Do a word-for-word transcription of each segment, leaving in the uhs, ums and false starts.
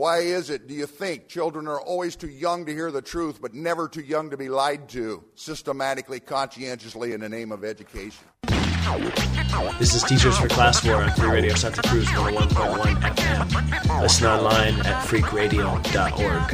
Why is it, do you think, children are always too young to hear the truth, but never too young to be lied to, systematically, conscientiously, in the name of education? This is Teachers for Class War on Free Radio Santa Cruz one oh one point one F M. Listen online at freak radio dot org.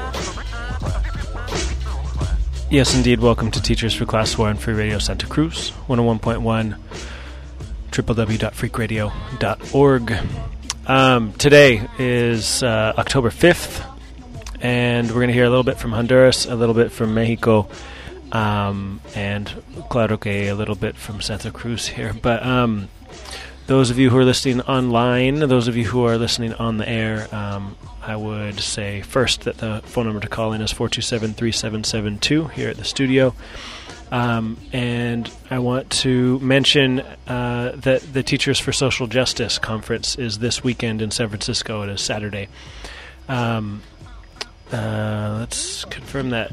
Yes, indeed. Welcome to Teachers for Class War on Free Radio Santa Cruz one oh one point one, w w w dot freak radio dot org. Um, today is uh, October fifth, and we're going to hear a little bit from Honduras, a little bit from Mexico, um, and claro que a little bit from Santa Cruz here. But um, those of you who are listening online, those of you who are listening on the air, um, I would say first that the phone number to call in is four two seven, three seven seven two here at the studio. Um, and I want to mention uh, that the Teachers for Social Justice Conference is this weekend in San Francisco. It is Saturday. Um, uh, let's confirm that.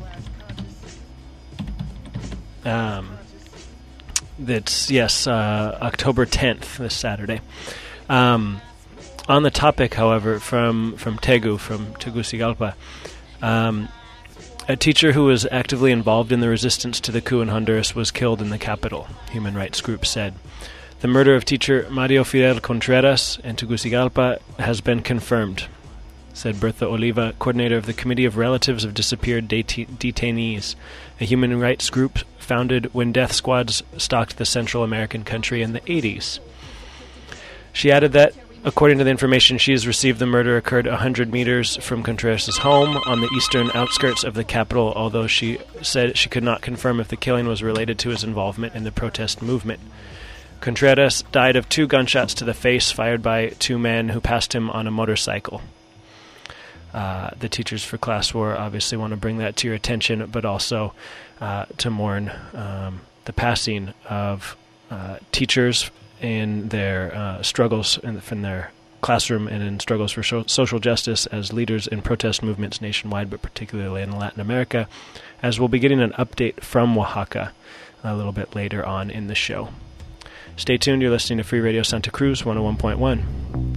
Um, that's, yes, uh, October tenth, this Saturday. Um, on the topic, however, from, from Tegu, from Tegucigalpa, um, a teacher who was actively involved in the resistance to the coup in Honduras was killed in the capital, human rights groups said. The murder of teacher Mario Fidel Contreras in Tegucigalpa has been confirmed, said Bertha Oliva, coordinator of the Committee of Relatives of Disappeared Det- Detainees, a human rights group founded when death squads stalked the Central American country in the eighties. She added that, according to the information she has received, the murder occurred one hundred meters from Contreras' home on the eastern outskirts of the capital, although she said she could not confirm if the killing was related to his involvement in the protest movement. Contreras died of two gunshots to the face fired by two men who passed him on a motorcycle. Uh, the Teachers for Class War obviously want to bring that to your attention, but also uh, to mourn um, the passing of uh, teachers in their uh, struggles in, in their classroom and in struggles for so- social justice as leaders in protest movements nationwide, but particularly in Latin America, as we'll be getting an update from Oaxaca a little bit later on in the show. Stay tuned. You're listening to Free Radio Santa Cruz one oh one point one.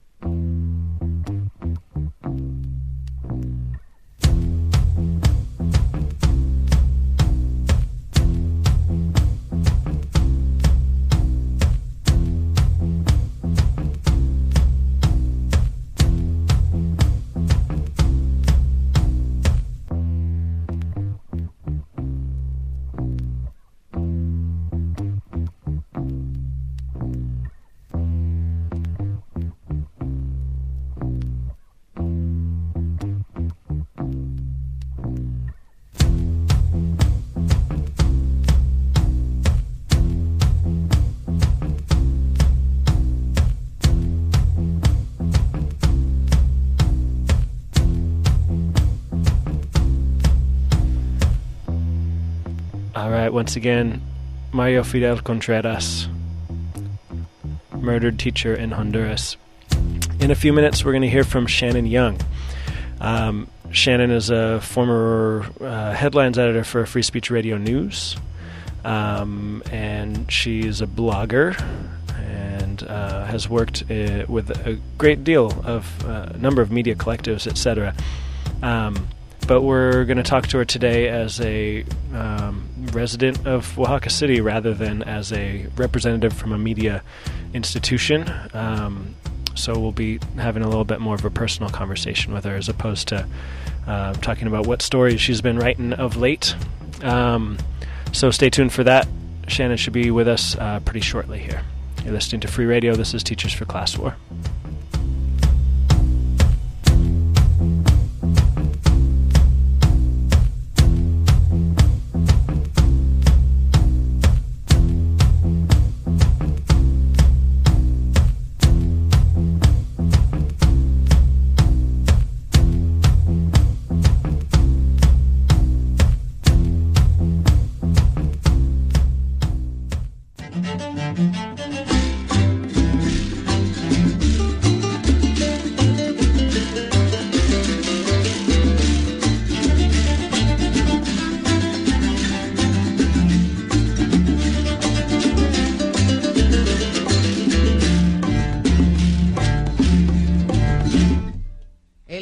Once again, Mario Fidel Contreras, murdered teacher in Honduras. In a few minutes, we're going to hear from Shannon Young. Um, Shannon is a former uh, headlines editor for Free Speech Radio News, um, and she's a blogger and uh, has worked uh, with a great deal of uh, a number of media collectives, et cetera. Um, But we're going to talk to her today as a um, resident of Oaxaca City rather than as a representative from a media institution. Um, so we'll be having a little bit more of a personal conversation with her as opposed to uh, talking about what stories she's been writing of late. Um, so stay tuned for that. Shannon should be with us uh, pretty shortly here. You're listening to Free Radio. This is Teachers for Class War.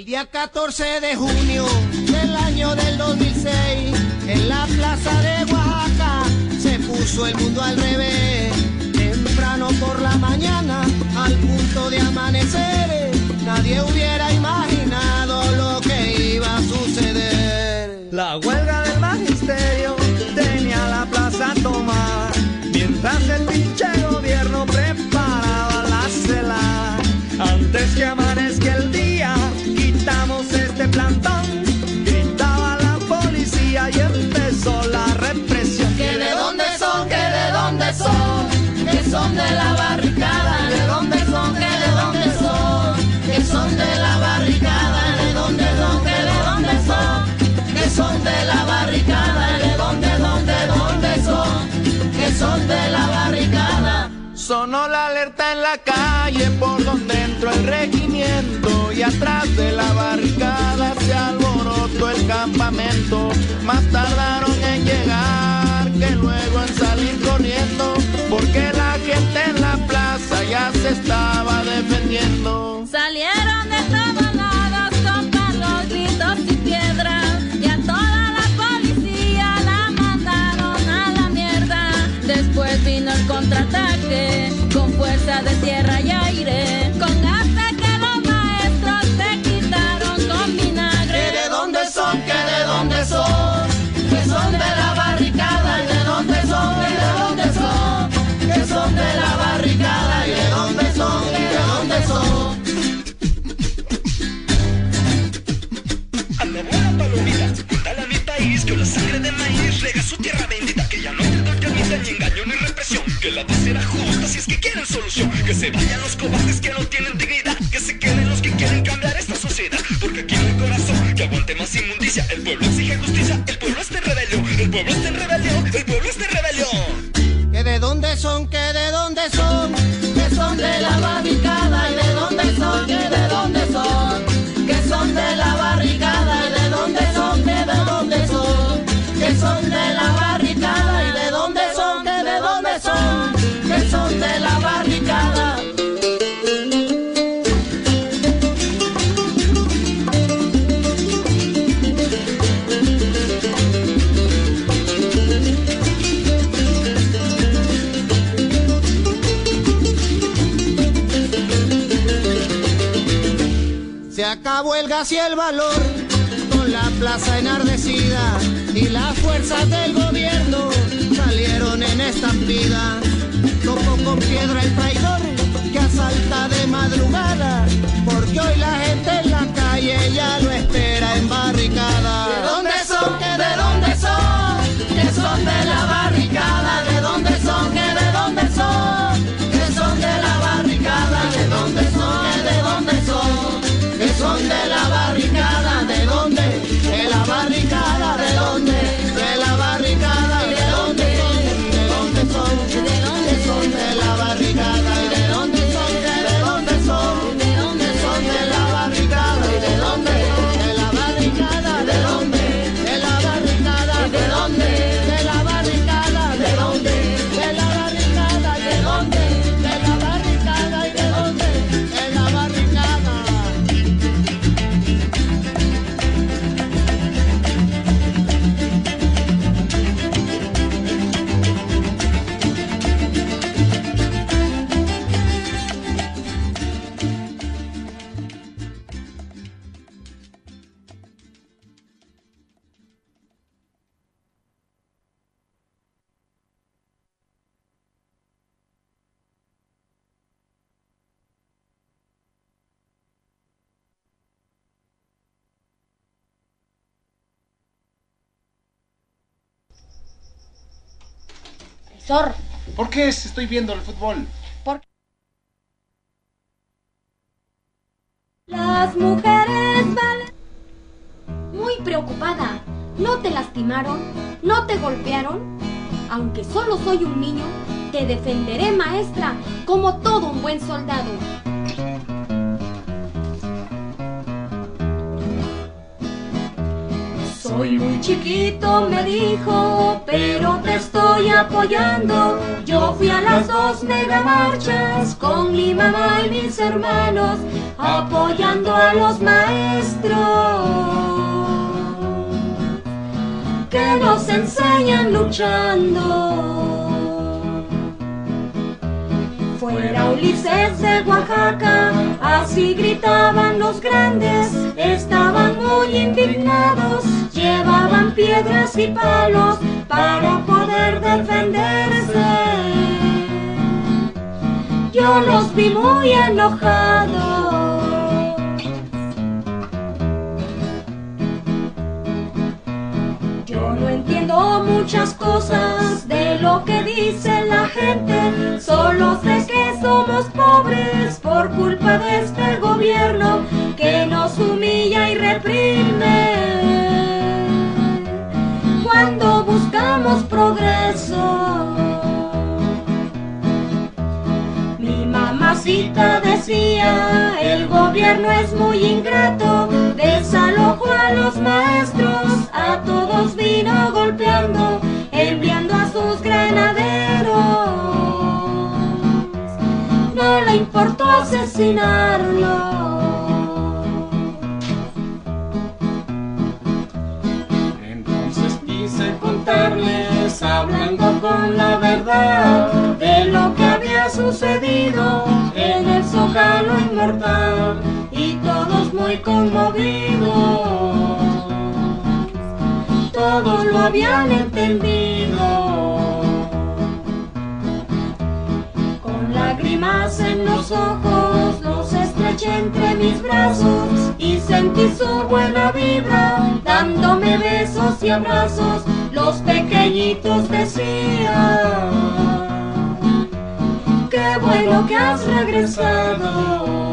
El día catorce de junio del año del dos mil seis, en la plaza de Oaxaca, se puso el mundo al revés. Temprano por la mañana, al punto de amanecer, nadie hubiera imaginado lo que iba a suceder. La huelga del magisterio tenía la plaza tomada, mientras el pinche gobierno preparaba la celada. Antes que amanezca el día, quitamos este plantón, gritaba la policía y empezó la represión. ¿Que de dónde son? ¿Que de dónde son? Que son de la barricada. ¿De dónde son? ¿Que de dónde son? Que son de la barricada. ¿De dónde son? ¿Que de dónde son? Que son de la barricada. ¿De dónde, dónde, dónde son? Que son de la barricada. Sonó la alerta en la calle por donde entró el regimiento y atrás de la barricada se alborotó el campamento. Más tardaron en llegar que luego en salir corriendo, porque la gente en la plaza ya se estaba defendiendo. Salieron de todos lados con palos, gritos y piedras, y a toda la policía la mandaron a la mierda. Después vino el contraataque con fuerza de tierra y aire, con hasta que los maestros se quitaron con vinagre. ¿Que de dónde son? ¿Que de dónde son? Que son de la barricada. ¿Y de dónde son? ¿Y de dónde son? Que son de la barricada. ¿Y de dónde son? ¿Y de dónde son? Anda buena palomita, cuéntale a mi país que la sangre de maíz rega su tierra bendita, que ya no hay perdón que admita ni engaño ni represión, que la paz será justa si es que quieren solución, que se vayan los cobardes que no tienen dignidad, que se queden los que quieren cambiar esta sociedad, porque aquí no hay corazón que aguante más inmundicia. El pueblo exige justicia, el pueblo está en rebelión, el pueblo está en rebelión, el pueblo está en rebelión. ¿Que de dónde son? ¿Que de dónde son? Que son de la barricada. ¿Y de dónde son? ¿Que de dónde son? Que son de la barricada. ¿Y de dónde son? ¿Que de dónde son? Que son de la barricada. ¿Y de dónde son? ¿Que de dónde son? Que son de la barricada. Se acabó el gas y el valor, con la plaza enardecida, y las fuerzas del gobierno salieron en estampida. Tocó con piedra el traidor que asalta de madrugada, porque hoy la gente en la calle ya lo espera en barricada. ¿De dónde son? ¿Que de dónde son? Que son de la barricada. ¿De dónde son? ¿Que de dónde son? Que son de la barricada. ¿De dónde son? ¿Que de dónde son? Que son de la barricada. ¿De dónde? De la barricada. ¿De dónde? De la barricada. ¿De dónde? ¿De dónde son? ¿De dónde son? De la barricada. ¿Y de dónde son? ¿De dónde son? ¿De dónde son? De la barricada. ¿Y de dónde? De la barricada. ¿De dónde? De la barricada. ¿De dónde? De la barricada. ¿De dónde? De la barricada. ¿De dónde? De la barricada. ¿Y de dónde? De la barricada. Profesor, ¿Por qué estoy viendo el fútbol? porque las mujeres valen. Muy preocupada. ¿No te lastimaron? ¿No te golpearon? Aunque solo soy un niño, te defenderé, maestra, como todo un buen soldado. Soy muy chiquito, me dijo, pero te estoy apoyando. Yo fui a las dos megamarchas con mi mamá y mis hermanos, apoyando a los maestros que nos enseñan luchando. Fuera Ulises de Oaxaca, así gritaban los grandes, estaban muy indignados, llevaban piedras y palos para poder defenderse. Yo los vi muy enojados. Yo no entiendo muchas cosas de lo que dice la gente, solo sé que somos pobres por culpa de este gobierno que nos humilla y reprime. Cuando buscamos progreso, mi mamacita decía, el gobierno es muy ingrato, desalojó a los maestros, a todos vino golpeando, enviando a sus granaderos. No le importó asesinarlo. Entonces quise contarles, hablando con la verdad, de lo que había sucedido en el Zócalo inmortal, y todos muy conmovidos, todos lo habían entendido. Con lágrimas en los ojos, los estreché entre mis brazos y sentí su buena vibra, dándome besos y abrazos. Los pequeñitos decían, qué bueno que has regresado.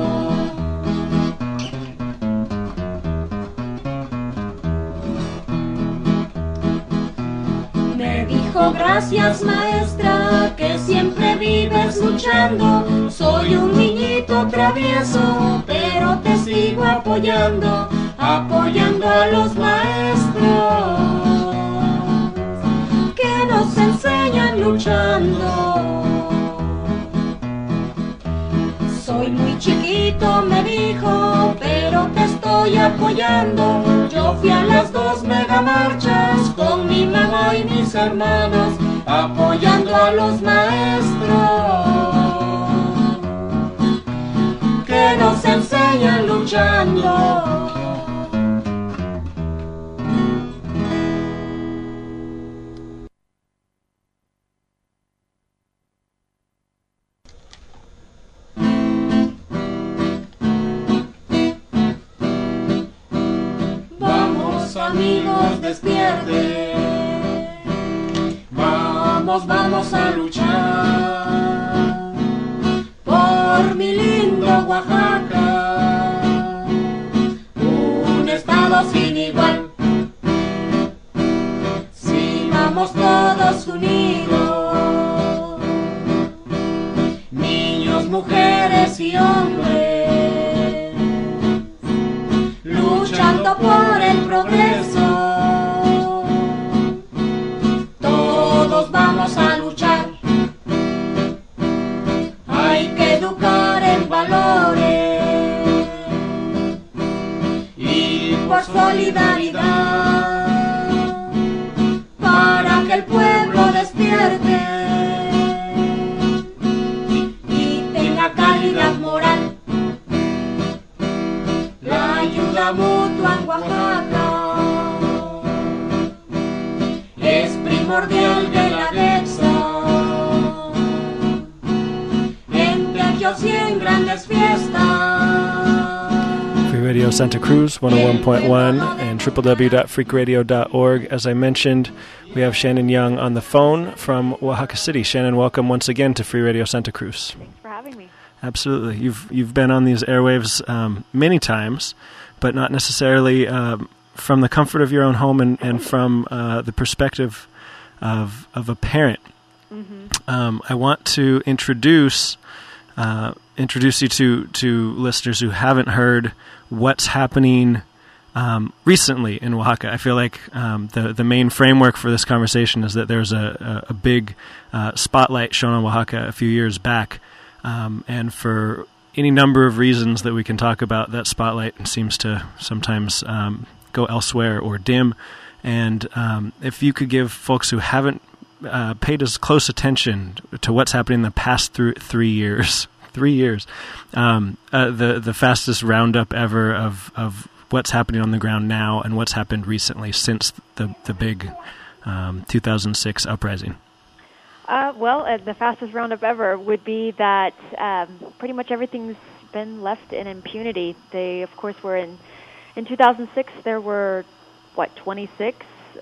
Me dijo, gracias maestra, que siempre vives luchando. Soy un niñito travieso, pero te sigo apoyando, apoyando a los maestros que nos enseñan luchando. Soy muy chiquito, me dijo, pero te estoy apoyando. Yo fui a las dos megamarchas con mi mamá y mis hermanos, apoyando a los maestros que nos enseñan luchando. Amigos, despierte. Vamos, vamos a luchar por mi lindo Oaxaca, un estado sin igual. Si vamos todos unidos, niños, mujeres y hombres, luchando por el progreso. Todos vamos a luchar. Hay que educar en valores y por solidaridad, para que el pueblo despierte y tenga calidad moral. La ayuda mutua en Oaxaca es primordial de la Dexa. En teatros y en grandes fiestas. Free Radio Santa Cruz one oh one point one and w w w dot freak radio dot org. As I mentioned, we have Shannon Young on the phone from Oaxaca City. Shannon, welcome once again to Free Radio Santa Cruz. Thanks for having me. Absolutely. You've you've been on these airwaves um, many times, but not necessarily um, from the comfort of your own home and, and from uh, the perspective of of a parent. Mm-hmm. Um, I want to introduce uh, introduce you to, to listeners who haven't heard what's happening um, recently in Oaxaca. I feel like um, the the main framework for this conversation is that there's a, a, a big uh, spotlight shown on Oaxaca a few years back, um, and for any number of reasons that we can talk about, that spotlight seems to sometimes um, go elsewhere or dim. And um, if you could give folks who haven't uh, paid as close attention to what's happening in the past th- three years, three years, um, uh, the the fastest roundup ever of, of what's happening on the ground now and what's happened recently since the the big um, two thousand six uprising. Uh, well, uh, the fastest roundup ever would be that um, pretty much everything's been left in impunity. They, of course, were in in two thousand six. There were what twenty-six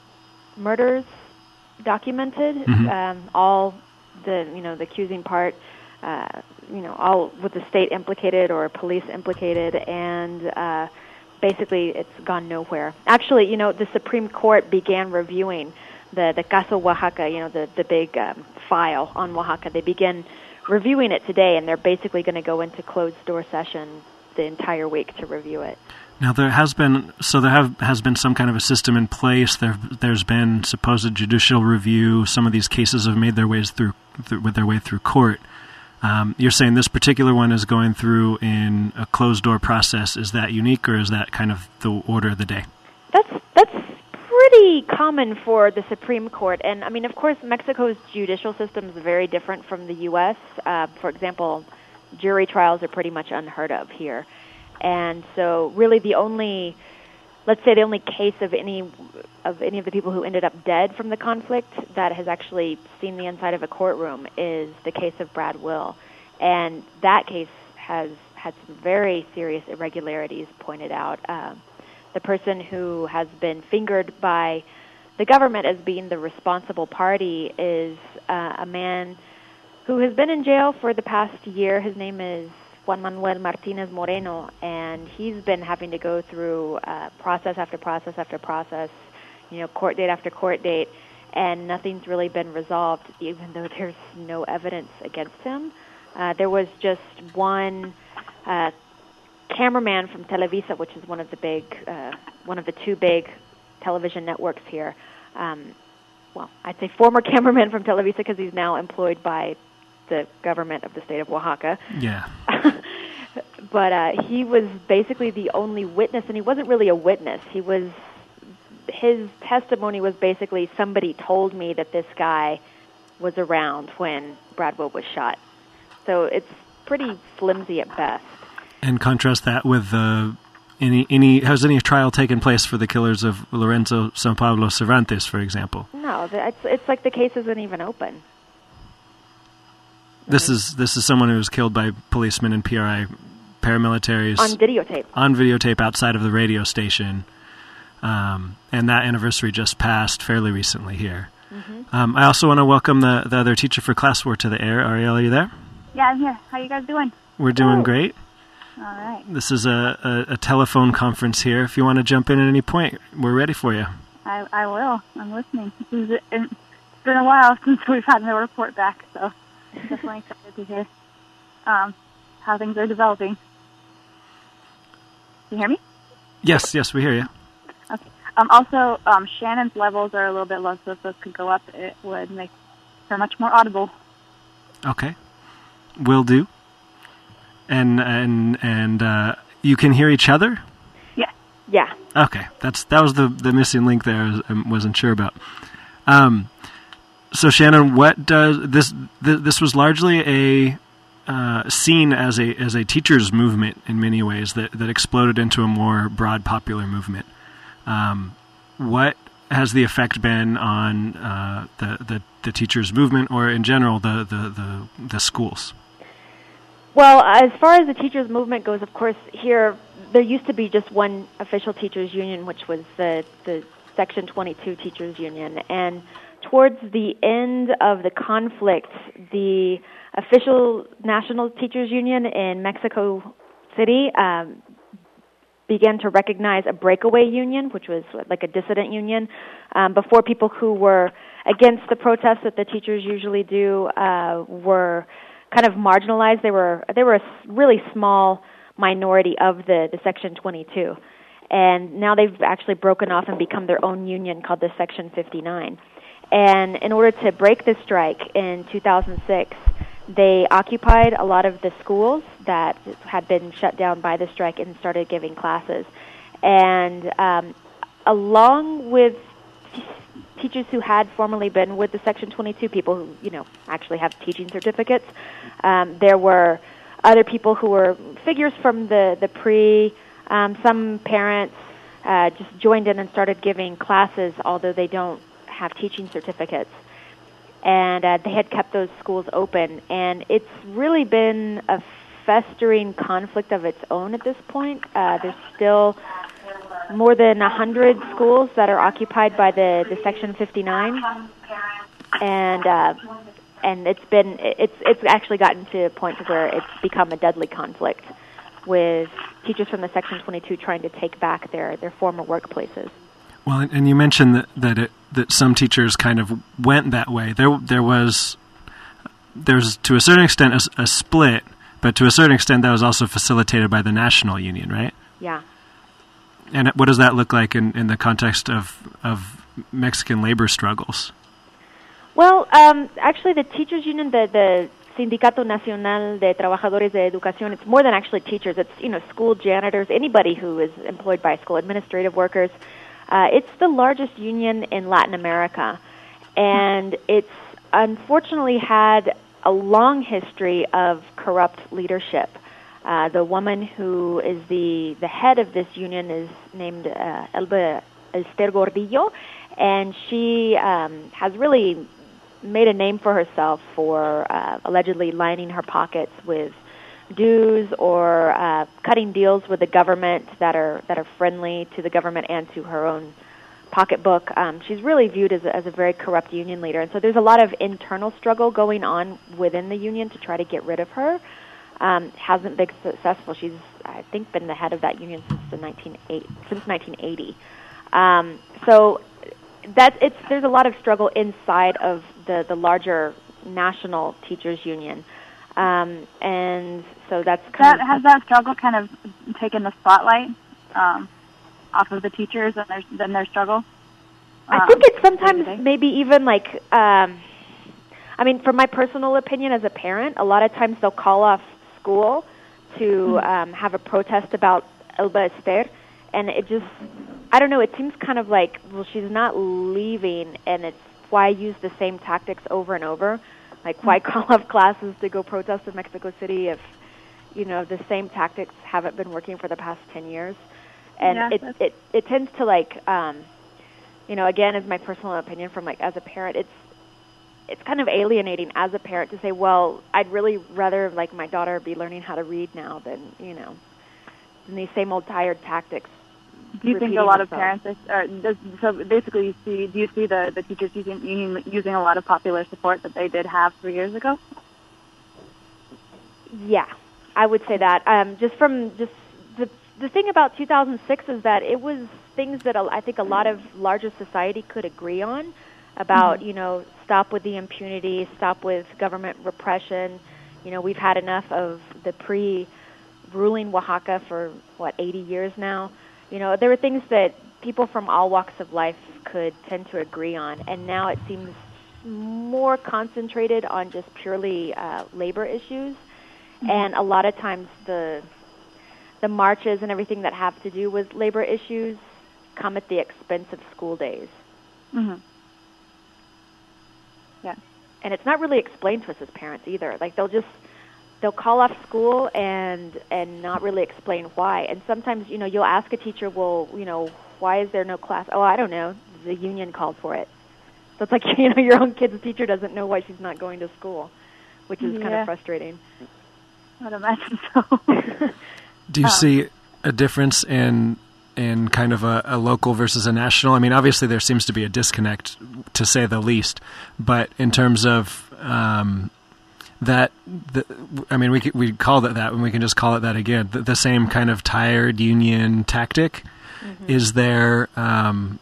murders documented. Mm-hmm. Um, all the you know the accusing part, uh, you know, all with the state implicated or police implicated, and uh, basically it's gone nowhere. Actually, you know, the Supreme Court began reviewing the the Caso Oaxaca, you know, the the big um, file on Oaxaca. They began reviewing it today, and they're basically going to go into closed-door session the entire week to review it. Now there has been so there have has been some kind of a system in place. There there's been supposed judicial review. Some of these cases have made their ways through, through with their way through court. Um, you're saying this particular one is going through in a closed door process. Is that unique, or is that kind of the order of the day? That's that's pretty common for the Supreme Court, and I mean, of course, Mexico's judicial system is very different from the U S. Uh, for example, jury trials are pretty much unheard of here. And so really the only, let's say the only case of any of any of the people who ended up dead from the conflict that has actually seen the inside of a courtroom is the case of Brad Will. And that case has had some very serious irregularities pointed out. Um, the person who has been fingered by the government as being the responsible party is uh, a man who has been in jail for the past year. His name is Juan Manuel Martinez Moreno, and he's been having to go through uh, process after process after process, you know, court date after court date, and nothing's really been resolved, even though there's no evidence against him. Uh, there was just one uh, cameraman from Televisa, which is one of the big, uh, one of the two big television networks here. Um, well, I'd say former cameraman from Televisa because he's now employed by the government of the state of Oaxaca. Yeah. But uh, he was basically the only witness, and he wasn't really a witness. He was, his testimony was basically, somebody told me that this guy was around when Brad Will was shot. So it's pretty flimsy at best. And contrast that with uh, any any has any trial taken place for the killers of Lorenzo San Pablo Cervantes, for example? No, the, it's it's like the case isn't even open. This is this is someone who was killed by policemen and P R I paramilitaries on videotape. On videotape outside of the radio station, um, and that anniversary just passed fairly recently here. Mm-hmm. Um, I also want to welcome the, the other teacher for Class Four to the air. Ariel, are you there? Yeah, I'm here. How you guys doing? We're doing oh. great. All right. This is a, a, a telephone conference here. If you want to jump in at any point, we're ready for you. I, I will. I'm listening. This is, it's been a while since we've had no report back, so I'm definitely excited to hear um, how things are developing. Can you hear me? Yes, yes, we hear you. Okay. Um, also, um, Shannon's levels are a little bit low, so if those could go up, it would make her much more audible. Okay. Will do. And and and uh, you can hear each other? Yeah. Yeah. Okay, that's that was the, the missing link there. I wasn't sure about. Um, so Shannon, what does this? Th- this was largely a uh, seen as a as a teachers' movement in many ways that, that exploded into a more broad popular movement. Um, what has the effect been on uh, the, the the teachers' movement, or in general the the, the, the schools? Well, as far as the teachers' movement goes, of course, here there used to be just one official teachers' union, which was the, the Section twenty-two Teachers Union. And towards the end of the conflict, the official National Teachers Union in Mexico City um, began to recognize a breakaway union, which was like a dissident union. Um, before, people who were against the protests that the teachers usually do uh, were kind of marginalized. They were they were a really small minority of the, the Section twenty-two. And now they've actually broken off and become their own union called the Section fifty-nine. And in order to break the strike in two thousand six, they occupied a lot of the schools that had been shut down by the strike and started giving classes. And um, along with t- teachers who had formerly been with the Section twenty-two, people who, you know, actually have teaching certificates, um, there were other people who were figures from the, the pre, um, some parents uh, just joined in and started giving classes, although they don't have teaching certificates. And uh, they had kept those schools open. And it's really been a festering conflict of its own at this point. Uh, there's still more than one hundred schools that are occupied by the, the Section fifty-nine. And uh, and it's been it's it's actually gotten to a point where it's become a deadly conflict with teachers from the Section twenty-two trying to take back their, their former workplaces. Well, and you mentioned that that, it, that some teachers kind of went that way. There, there was there's to a certain extent a, a split, but to a certain extent that was also facilitated by the national union, right? Yeah. And what does that look like in, in the context of of Mexican labor struggles? Well, um, actually, the teachers union, the the Sindicato Nacional de Trabajadores de Educación, it's more than actually teachers. It's, you know, school janitors, anybody who is employed by school, administrative workers. Uh, it's the largest union in Latin America, and it's unfortunately had a long history of corrupt leadership. Uh, the woman who is the, the head of this union is named uh, Elba Ester Gordillo, and she um, has really made a name for herself for uh, allegedly lining her pockets with dues or uh, cutting deals with the government that are that are friendly to the government and to her own pocketbook. Um, she's really viewed as a, as a very corrupt union leader, and so there's a lot of internal struggle going on within the union to try to get rid of her. Um, hasn't been successful. She's, I think, been the head of that union since the nineteen eighty, since nineteen eighty. Um, so that's it's there's a lot of struggle inside of the the larger national teachers union. Um, and so that's kind that, of... Has that struggle kind of taken the spotlight um, off of the teachers and their, and their struggle? Um, I think it's sometimes maybe even like... Um, I mean, from my personal opinion as a parent, a lot of times they'll call off school to mm-hmm. um, have a protest about Elba Ester, and it just... I don't know, it seems kind of like, well, she's not leaving, and it's why use the same tactics over and over? Like, why call off classes to go protest in Mexico City if, you know, the same tactics haven't been working for the past ten years? And yeah, it, it it tends to, like, um, you know, again, as my personal opinion from, like, as a parent, it's it's kind of alienating as a parent to say, well, I'd really rather, like, my daughter be learning how to read now than, you know, than these same old tired tactics. Do you think a lot of themselves. parents, are, does, so basically, you see, do you see the, the teachers using, using using a lot of popular support that they did have three years ago? Yeah, I would say that. Um, just from just the the thing about two thousand six is that it was things that I think a lot of larger society could agree on about, mm-hmm. you know, stop with the impunity, stop with government repression. You know, we've had enough of the pre-ruling Oaxaca for, what, eighty years now. You know, there were things that people from all walks of life could tend to agree on, and now it seems more concentrated on just purely uh, labor issues. Mm-hmm. And a lot of times the the marches and everything that have to do with labor issues come at the expense of school days. Mm-hmm. Yeah. And it's not really explained to us as parents either. Like, they'll just... They'll call off school and and not really explain why. And sometimes, you know, you'll ask a teacher, well, you know, why is there no class? Oh, I don't know. The union called for it. So it's like, you know, your own kid's teacher doesn't know why she's not going to school, which is yeah. kind of frustrating. I'd imagine so. Do you uh, see a difference in in kind of a, a local versus a national? I mean, obviously there seems to be a disconnect, to say the least. But in terms of... Um, That, the, I mean, we we call it that, and we can just call it that again. The, the same kind of tired union tactic. Mm-hmm. Is there um,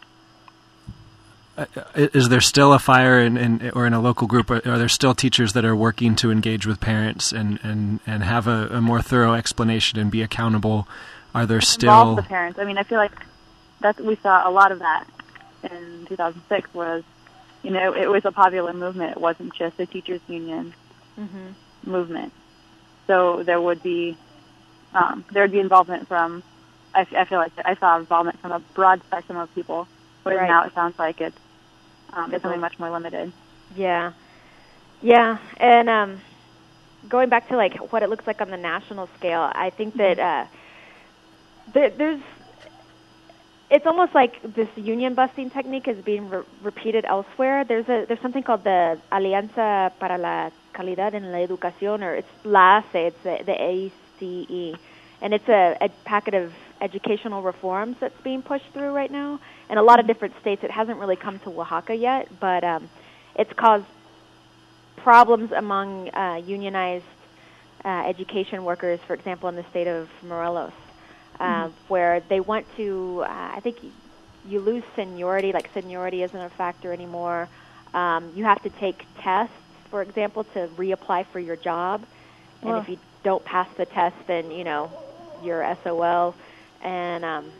is there still a fire in, in or in a local group? Or are there still teachers that are working to engage with parents and, and, and have a, a more thorough explanation and be accountable? are there still... Involve the parents. I mean, I feel like that's, we saw a lot of that in two thousand six was, you know, it was a popular movement. It wasn't just a teachers' union mm-hmm. movement. So there would be, um, there would be involvement from, I, I feel like I saw involvement from a broad spectrum of people, whereas right. now it sounds like it's, um, it's something much more limited. Yeah. Yeah, and um, going back to like what it looks like on the national scale, I think that uh, there, there's, it's almost like this union busting technique is being re- repeated elsewhere. There's a there's something called the Alianza para la Calidad en la Educación, or it's LACE, it's the, the A E C E, and it's a, a packet of educational reforms that's being pushed through right now in a lot of different states. It hasn't really come to Oaxaca yet, but um, it's caused problems among uh, unionized uh, education workers, for example, in the state of Morelos, uh, mm-hmm. where they want to, uh, I think you lose seniority, like seniority isn't a factor anymore. Um, you have to take tests, for example, to reapply for your job, and well. if you don't pass the test, then, you know, you're S O L, and, um,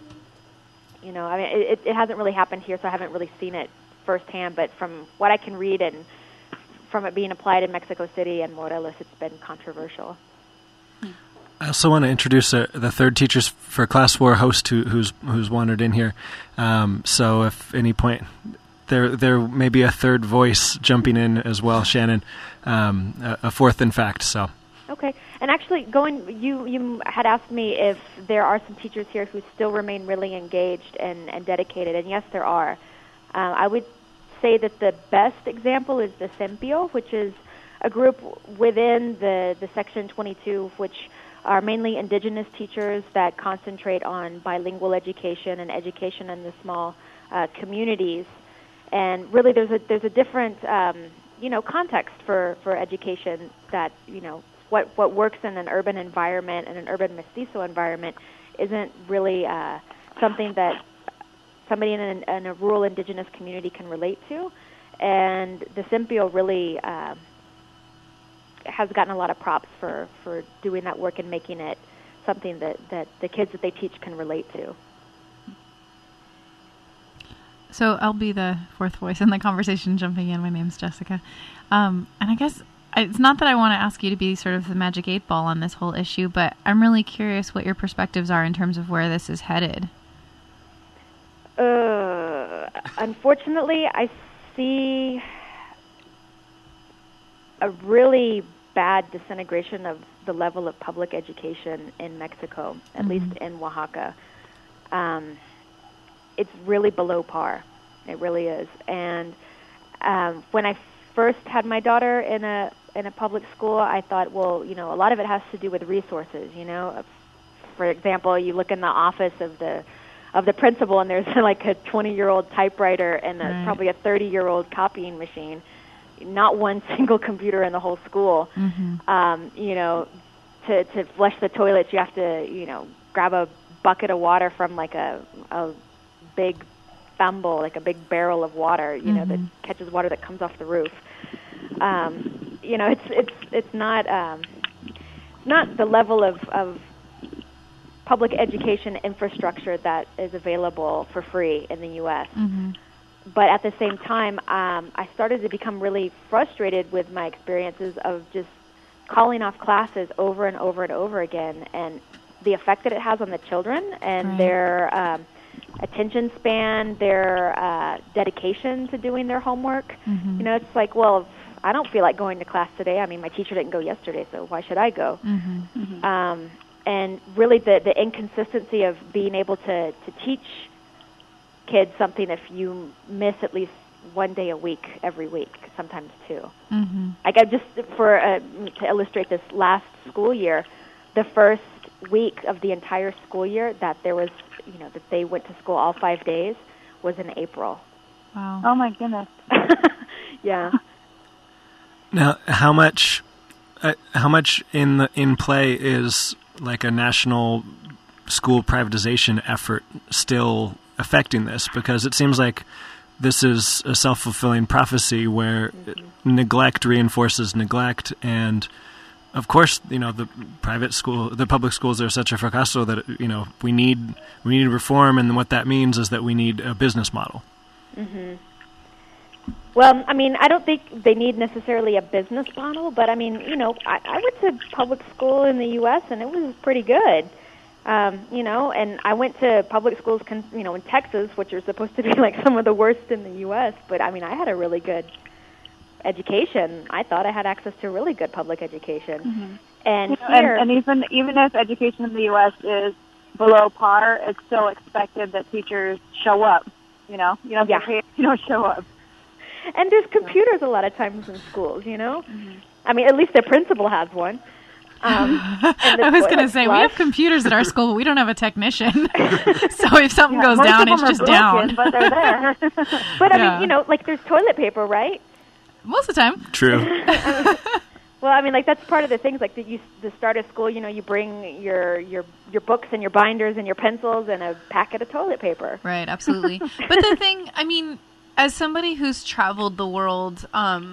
you know, I mean, it, it hasn't really happened here, so I haven't really seen it firsthand, but from what I can read and from it being applied in Mexico City and Morelos, it's been controversial. I also want to introduce uh, the third Teachers for Class War host who, who's who's wandered in here. Um, so if any point there there may be a third voice jumping in as well, Shannon, um, a, a fourth in fact. So okay, and actually, going you you had asked me if there are some teachers here who still remain really engaged and, and dedicated, and yes, there are. Uh, I would say that the best example is the SEMPIO, which is a group within the, the Section twenty-two, which are mainly indigenous teachers that concentrate on bilingual education and education in the small uh, communities. And really, there's a there's a different um, you know context for, for education that you know what what works in an urban environment and an urban mestizo environment isn't really uh, something that somebody in, an, in a rural indigenous community can relate to, and the SEMPIO really uh, has gotten a lot of props for, for doing that work and making it something that, that the kids that they teach can relate to. So I'll be the fourth voice in the conversation jumping in. My name's Jessica. Um, and I guess it's not that I want to ask you to be sort of the magic eight ball on this whole issue, but I'm really curious what your perspectives are in terms of where this is headed. Uh, unfortunately, I see a really bad disintegration of the level of public education in Mexico, at mm-hmm. least in Oaxaca. Um, it's really below par. It really is. And um, when I first had my daughter in a in a public school, I thought, well, you know, a lot of it has to do with resources. You know, for example, you look in the office of the of the principal, and there's like a twenty-year-old typewriter and a, right. probably a thirty-year-old copying machine, not one single computer in the whole school. Mm-hmm. Um, you know, to, to flush the toilets, you have to, you know, grab a bucket of water from like a, a big thumble, like a big barrel of water, you mm-hmm. know, that catches water that comes off the roof. Um, you know, it's it's it's not um, not the level of, of public education infrastructure that is available for free in the U S Mm-hmm. But at the same time, um, I started to become really frustrated with my experiences of just calling off classes over and over and over again, and the effect that it has on the children and right. their um, attention span, their uh, dedication to doing their homework. Mm-hmm. You know, it's like, well, I don't feel like going to class today. I mean, my teacher didn't go yesterday, so why should I go? Mm-hmm. Mm-hmm. Um, and really the, the inconsistency of being able to, to teach kids something if you miss at least one day a week, every week, sometimes two. Mm-hmm. Like I just, for uh, to illustrate this last school year, the first week of the entire school year that there was, you know, that they went to school all five days was in April. Wow. Oh, my goodness. Yeah. Now, how much, uh, how much in the in play is like a national school privatization effort still affecting this? Because it seems like this is a self-fulfilling prophecy where mm-hmm. neglect reinforces neglect, and of course, you know, the private school, the public schools are such a fracaso that, you know, we need we need reform, and what that means is that we need a business model. Mm-hmm. Well, I mean, I don't think they need necessarily a business model, but I mean, you know, I, I went to public school in the U S and it was pretty good. Um, you know, and I went to public schools, con- you know, in Texas, which are supposed to be like some of the worst in the U S, but I mean, I had a really good education. I thought I had access to really good public education. Mm-hmm. And you know, here, and, and even even if education in the U S is below par, it's still expected that teachers show up. You know, you don't get paid, you don't show up. And there's computers a lot of times in schools, you know? Mm-hmm. I mean, at least the principal has one. Um, I was going to say, flush. We have computers at our school, but we don't have a technician. So if something yeah, goes down, it's just broken, down. But they're there. But, I yeah. mean, you know, like there's toilet paper, right? Most of the time. True. I mean, well, I mean, like that's part of the things. Like that you, the start of school, you know, you bring your your your books and your binders and your pencils and a packet of toilet paper. Right, absolutely. But the thing, I mean, as somebody who's traveled the world, um,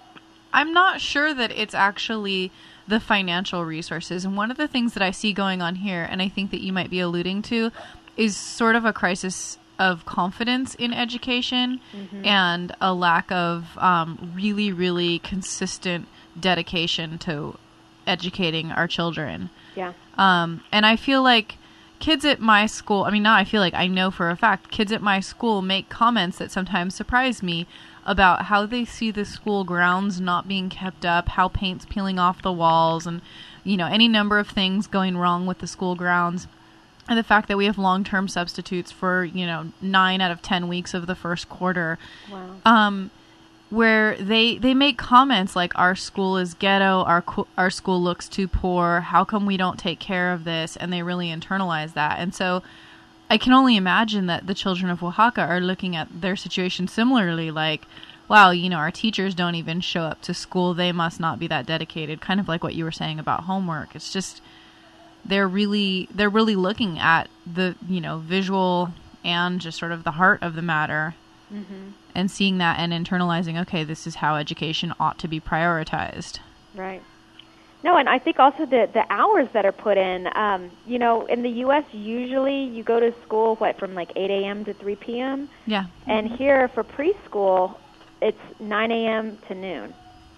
I'm not sure that it's actually the financial resources. And one of the things that I see going on here, and I think that you might be alluding to, is sort of a crisis of confidence in education mm-hmm. and a lack of um, really, really consistent dedication to educating our children. Yeah. Um, and I feel like kids at my school, I mean, now I feel like I know for a fact, kids at my school make comments that sometimes surprise me about how they see the school grounds not being kept up, how paint's peeling off the walls, and, you know, any number of things going wrong with the school grounds. And the fact that we have long-term substitutes for, you know, nine out of ten weeks of the first quarter. Wow. Um, where they they make comments like, our school is ghetto, our our school looks too poor, how come we don't take care of this? And they really internalize that. And so I can only imagine that the children of Oaxaca are looking at their situation similarly, like, wow, you know, our teachers don't even show up to school, they must not be that dedicated, kind of like what you were saying about homework. It's just, they're really they're really looking at the, you know, visual and just sort of the heart of the matter. Mm-hmm. And seeing that and internalizing, okay, this is how education ought to be prioritized. Right. No, and I think also the the hours that are put in, um, you know, in the U S usually you go to school, what, from like eight a.m. to three p.m.? Yeah. And here for preschool, it's nine a.m. to noon.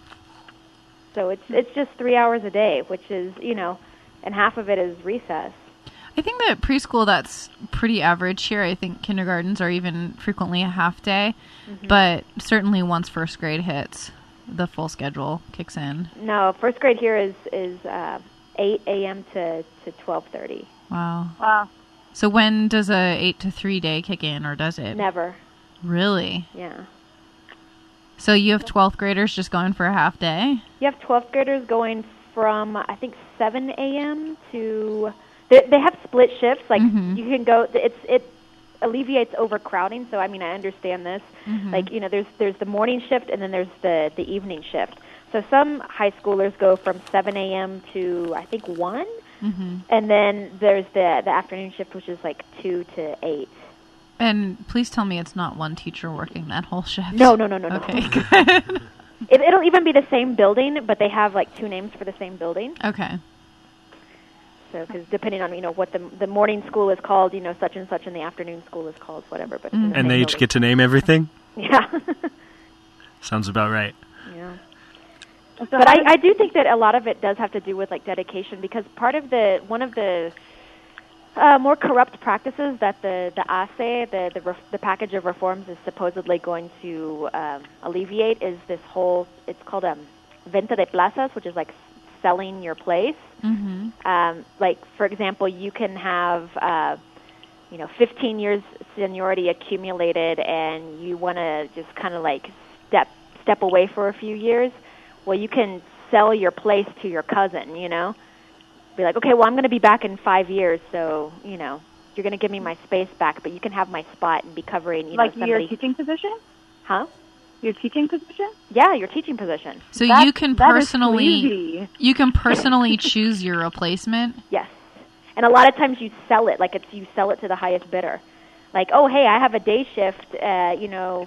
So it's it's just three hours a day, which is, you know, and half of it is recess. I think that preschool, that's pretty average here. I think kindergartens are even frequently a half day, mm-hmm. but certainly once first grade hits, the full schedule kicks in. No, first grade here is is uh, eight a.m. to, to twelve thirty. Wow. Wow. So when does a eight to three day kick in, or does it? Never. Really? Yeah. So you have twelfth graders just going for a half day? You have twelfth graders going from, I think, seven a.m. to... They, they have split shifts. Like, mm-hmm. you can go... It's It alleviates overcrowding, so, I mean, I understand this. Mm-hmm. Like, you know, there's there's the morning shift, and then there's the, the evening shift. So some high schoolers go from seven a.m. to, I think, one. Mm-hmm. And then there's the, the afternoon shift, which is, like, two to eight. And please tell me it's not one teacher working that whole shift. No, no, no, no, okay, no. Good. it, it'll even be the same building, but they have, like, two names for the same building. Okay. So, because depending on, you know, what the the morning school is called, you know, such and such, and the afternoon school is called whatever. But mm. the and they each building. get to name everything? Yeah. Sounds about right. Yeah. But I, I do think that a lot of it does have to do with, like, dedication, because part of the, one of the uh, more corrupt practices that the, the A S E, the, the, ref, the package of reforms is supposedly going to um, alleviate is this whole, it's called um, venta de plazas, which is like selling your place. Mm-hmm. Um, like, for example, you can have, uh, you know, fifteen years seniority accumulated, and you want to just kind of like step step away for a few years. Well, you can sell your place to your cousin, you know. Be like, okay, well, I'm going to be back in five years, so, you know, you're going to give me my space back, but you can have my spot and be covering, you like know, somebody. Your teaching position? Huh? Your teaching position? Yeah, your teaching position. So that, you can personally you can personally choose your replacement? Yes. And a lot of times you sell it, like it's you sell it to the highest bidder. Like, oh, hey, I have a day shift, uh, you know,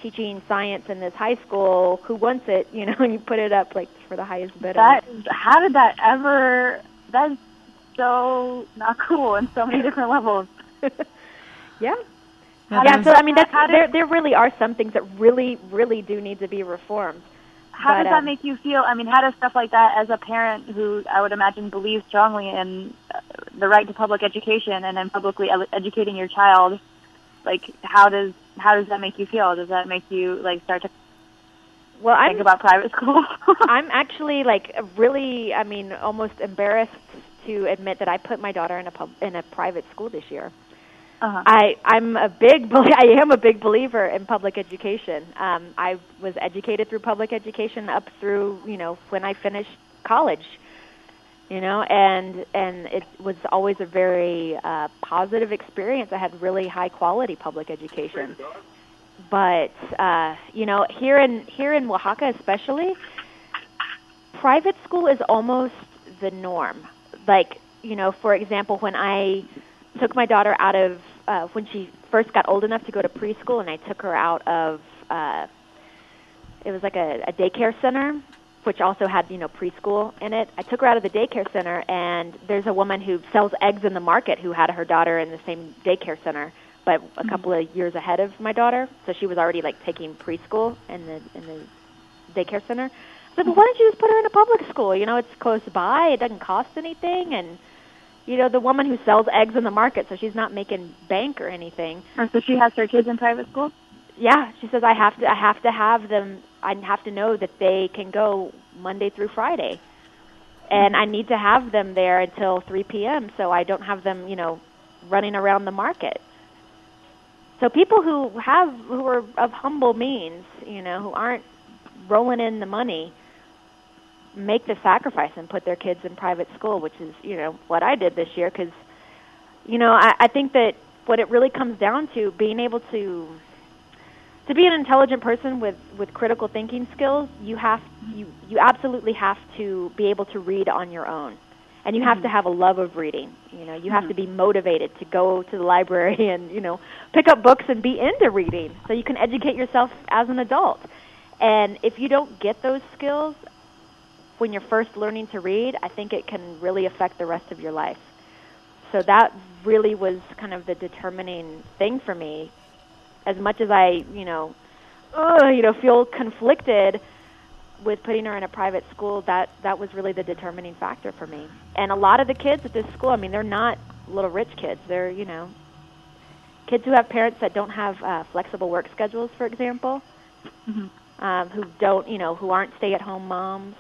teaching science in this high school. Who wants it? You know, and you put it up like for the highest bidder. That, how did that ever? That's so not cool in so many different levels. Yeah. How yeah, does- so I mean, that's how does- there. There really are some things that really, really do need to be reformed. How But, does that um, make you feel? I mean, how does stuff like that, as a parent who I would imagine believes strongly in uh, the right to public education and in publicly ed- educating your child, like how does how does that make you feel? Does that make you like start to well, think I'm, about private school? I'm actually like really, I mean, almost embarrassed to admit that I put my daughter in a pub, in a private school this year. Uh-huh. I I'm a big belie- I am a big believer in public education. Um, I was educated through public education up through you know when I finished college, you know, and and it was always a very uh, positive experience. I had really high quality public education, but uh, you know here in here in Oaxaca especially, private school is almost the norm. Like you know, for example, when I took my daughter out of uh, when she first got old enough to go to preschool, and I took her out of uh, it was like a, a daycare center, which also had you know preschool in it. I took her out of the daycare center, and there's a woman who sells eggs in the market who had her daughter in the same daycare center, but a Mm-hmm. couple of years ahead of my daughter, so she was already like taking preschool in the in the daycare center. I said, well, why don't you just put her in a public school? You know, it's close by, it doesn't cost anything, and you know, the woman who sells eggs in the market, so she's not making bank or anything. Or so she has her kids in private school? Yeah, she says I have to I have to have them I have to know that they can go Monday through Friday. And I need to have them there until three p.m. so I don't have them, you know, running around the market. So people who have who are of humble means, you know, who aren't rolling in the money, make the sacrifice and put their kids in private school, which is, you know, what I did this year. Because, you know, I, I think that what it really comes down to, being able to to be an intelligent person with, with critical thinking skills, you have you you absolutely have to be able to read on your own, and you have to have a love of reading. You know, you have to be motivated to go to the library and you know pick up books and be into reading, so you can educate yourself as an adult. And if you don't get those skills when you're first learning to read, I think it can really affect the rest of your life. So that really was kind of the determining thing for me. As much as I, you know, uh, you know, feel conflicted with putting her in a private school, that, that was really the determining factor for me. And a lot of the kids at this school, I mean, they're not little rich kids. They're, you know, kids who have parents that don't have uh, flexible work schedules, for example, Mm-hmm. um, who don't, you know, who aren't stay-at-home moms.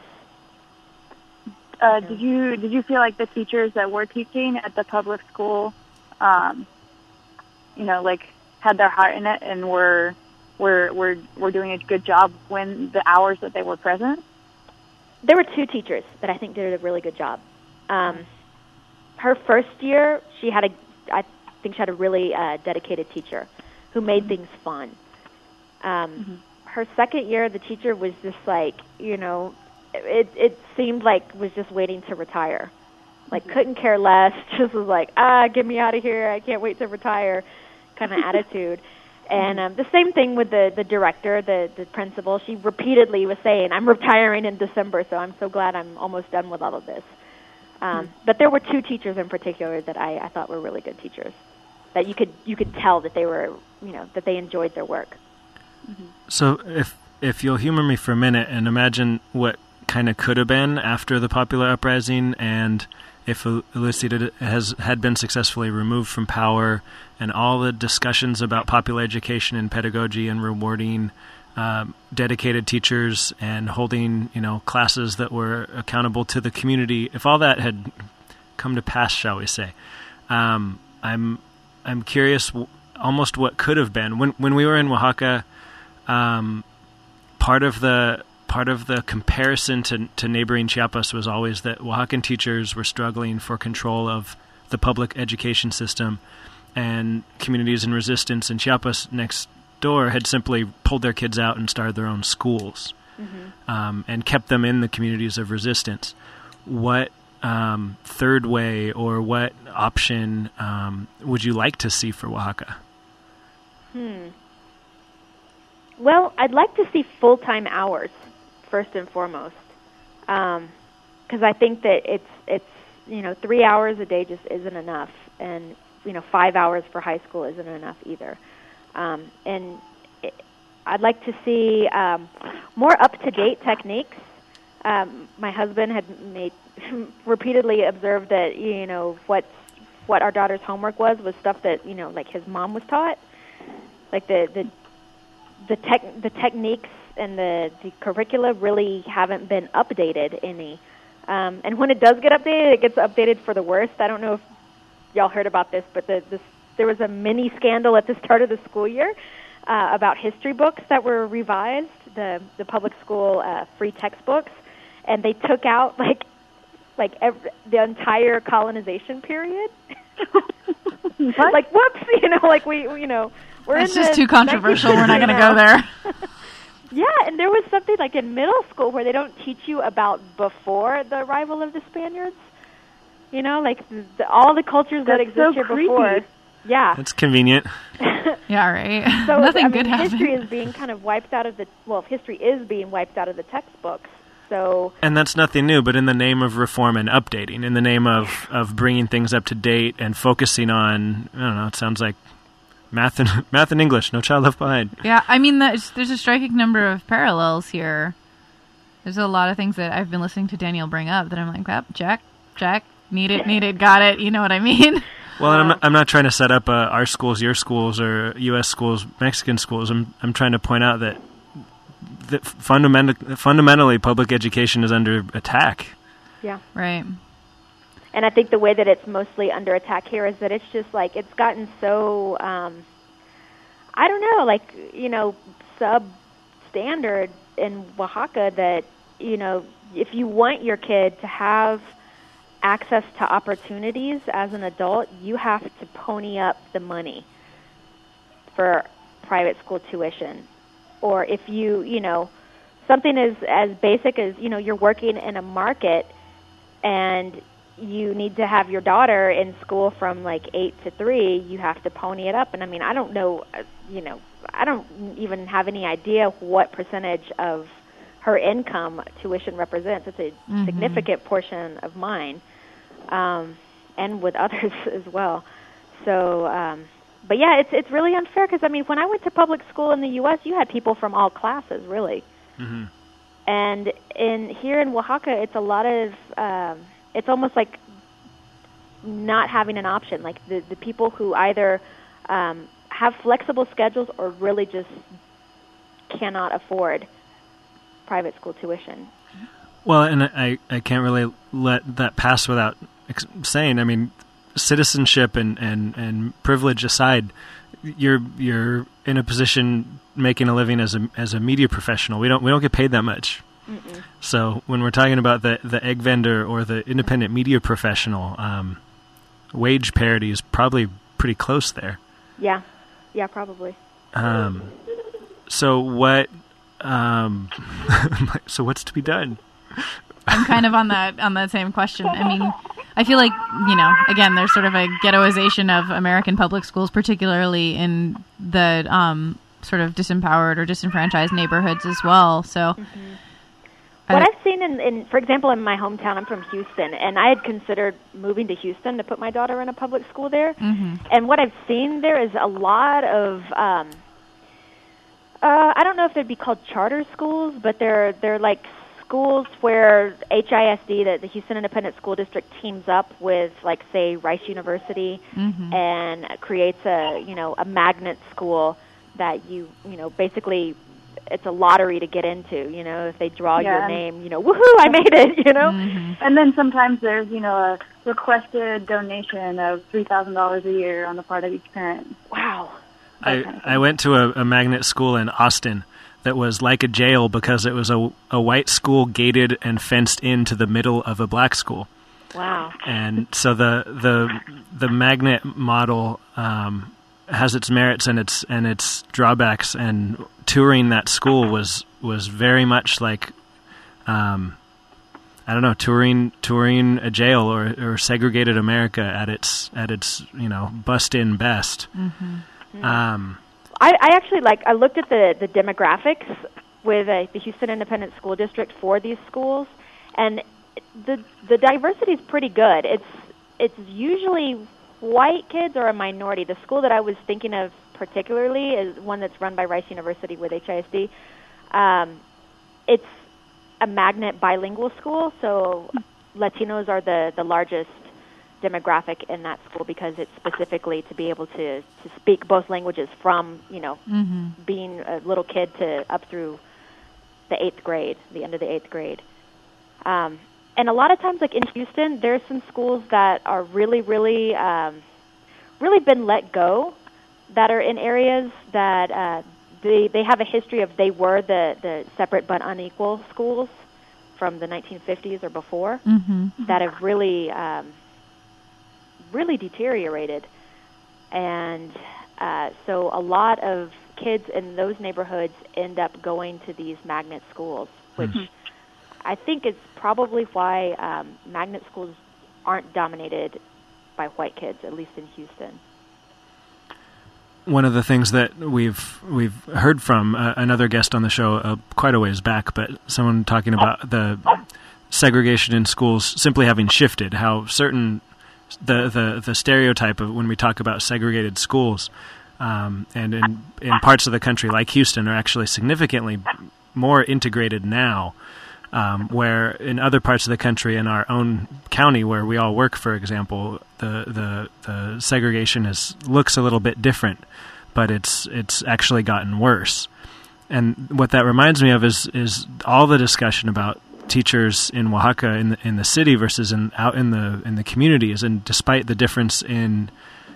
Uh, did you did you feel like the teachers that were teaching at the public school, um, you know, like had their heart in it and were were were were doing a good job when the hours that they were present? There were two teachers that I think did a really good job. Um, her first year, she had a, I think she had a really uh, dedicated teacher who made mm-hmm. things fun. Um, mm-hmm. Her second year, the teacher was just like, you know, it it seemed like was just waiting to retire. Like, mm-hmm. couldn't care less, just was like, ah, get me out of here, I can't wait to retire kind of attitude. And um, the same thing with the, the director, the, the principal. She repeatedly was saying, I'm retiring in December, so I'm so glad I'm almost done with all of this. Um, mm-hmm. But there were two teachers in particular that I, I thought were really good teachers, that you could you could tell that they were, you know, that they enjoyed their work. Mm-hmm. So if if you'll humor me for a minute and imagine what kind of could have been after the popular uprising, and if Elucida has had been successfully removed from power, and all the discussions about popular education and pedagogy and rewarding um, dedicated teachers and holding, you know, classes that were accountable to the community, if all that had come to pass, shall we say, um, I'm I'm curious, w- almost what could have been. When when we were in Oaxaca, um, part of the Part of the comparison to, to neighboring Chiapas was always that Oaxacan teachers were struggling for control of the public education system, and communities in resistance in Chiapas next door had simply pulled their kids out and started their own schools, mm-hmm. um, and kept them in the communities of resistance. What um, third way or what option um, would you like to see for Oaxaca? Hmm. Well, I'd like to see full-time hours first and foremost, because um, I think that it's it's you know three hours a day just isn't enough, and you know five hours for high school isn't enough either. Um, and it, I'd like to see um, more up-to-date techniques. Um, my husband had made repeatedly observed that you know what what our daughter's homework was was stuff that you know like his mom was taught, like the the the tech the techniques and the, the curricula really haven't been updated any. Um, and when it does get updated, it gets updated for the worst. I don't know if y'all heard about this, but the, this, there was a mini scandal at the start of the school year uh, about history books that were revised, the the public school uh, free textbooks, and they took out like like every, the entire colonization period. Like whoops, you know, like we you know we're it's in just the too controversial. We're not going to go there. Yeah, and there was something like in middle school where they don't teach you about before the arrival of the Spaniards. You know, like the, all the cultures that That's exist so here creepy. before. Yeah. That's convenient. Yeah, right. So Nothing I good mean, happened. history is being kind of wiped out of the well, history is being wiped out of the textbooks. So And that's nothing new, but in the name of reform and updating, in the name of, of bringing things up to date and focusing on, I don't know, it sounds like math and math and English, No Child Left Behind. Yeah, I mean, there's, there's a striking number of parallels here. There's a lot of things that I've been listening to Daniel bring up that I'm like, yep, check, check, need it, need it, got it, you know what I mean? Well, and I'm not, I'm not trying to set up uh, our schools, your schools, or U S schools, Mexican schools. I'm I'm trying to point out that that fundament- fundamentally public education is under attack. yeah. Right. And I think the way that it's mostly under attack here is that it's just like it's gotten so um, I don't know, like you know, substandard in Oaxaca that you know if you want your kid to have access to opportunities as an adult, you have to pony up the money for private school tuition. Or if you, you know, something as, as basic as, you know, you're working in a market and you need to have your daughter in school from like eight to three, you have to pony it up. And I mean, I don't know, uh, you know, I don't even have any idea what percentage of her income tuition represents. It's a Mm-hmm. significant portion of mine. Um, and with others as well. So, um, but yeah, it's it's really unfair because I mean, when I went to public school in the U S, you had people from all classes, really. Mm-hmm. And in here in Oaxaca, it's a lot of um, it's almost like not having an option. Like the the people who either um, have flexible schedules or really just cannot afford private school tuition. Well, and I, I can't really let that pass without ex- saying, I mean, citizenship and, and, and privilege aside, you're you're in a position making a living as a as a media professional. We don't we don't get paid that much. Mm-mm. So when we're talking about the, the egg vendor or the independent media professional, um, wage parity is probably pretty close there. Yeah, yeah, probably. Um, so what? Um, so what's to be done? I'm kind of on that on that same question. I mean, I feel like, you know, again, there's sort of a ghettoization of American public schools, particularly in the um, sort of disempowered or disenfranchised neighborhoods as well. So, mm-hmm. What I, I've seen in, in, for example, in my hometown, I'm from Houston, and I had considered moving to Houston to put my daughter in a public school there. Mm-hmm. And what I've seen there is a lot of, um, uh, I don't know if they'd be called charter schools, but they're they're like schools where H I S D, the, the Houston Independent School District, teams up with, like, say, Rice University, mm-hmm. and creates a, you know, a magnet school that you, you know, basically it's a lottery to get into, you know, if they draw Yeah. your name, you know, woohoo, I made it, you know. Mm-hmm. And then sometimes there's, you know, a requested donation of three thousand dollars a year on the part of each parent. Wow. I, I went to a, a magnet school in Austin that was like a jail because it was a, a white school gated and fenced into the middle of a black school. Wow. And so the the the magnet model um, has its merits and its and its drawbacks. And touring that school was was very much like, um, I don't know, touring touring a jail or, or segregated America at its at its you know bust in best. Mm-hmm. Um, I, I actually like I looked at the the demographics with uh, the Houston Independent School District for these schools, and the the diversity is pretty good. It's it's usually white kids or a minority. The school that I was thinking of particularly is one that's run by Rice University with H I S D. Um, it's a magnet bilingual school, so Latinos are the, the largest demographic in that school because it's specifically to be able to, to speak both languages from, you know, mm-hmm. being a little kid to up through the eighth grade, the end of the eighth grade. Um, and a lot of times, like in Houston, there's some schools that are really, really, um, really been let go that are in areas that uh, they they have a history of they were the, the separate but unequal schools from the nineteen fifties or before mm-hmm. that have really, um, really deteriorated. And uh, so a lot of kids in those neighborhoods end up going to these magnet schools, which mm-hmm. I think is probably why um, magnet schools aren't dominated by white kids, at least in Houston. One of the things that we've we've heard from uh, another guest on the show uh, quite a ways back, but someone talking about the segregation in schools simply having shifted, how certain the the, the stereotype of when we talk about segregated schools um, and in, in parts of the country like Houston are actually significantly more integrated now, um, where in other parts of the country, in our own county where we all work, for example, the the, the segregation is looks a little bit different, but it's it's actually gotten worse. And what that reminds me of is is all the discussion about teachers in Oaxaca in the, in the city versus in out in the in the communities, and despite the difference in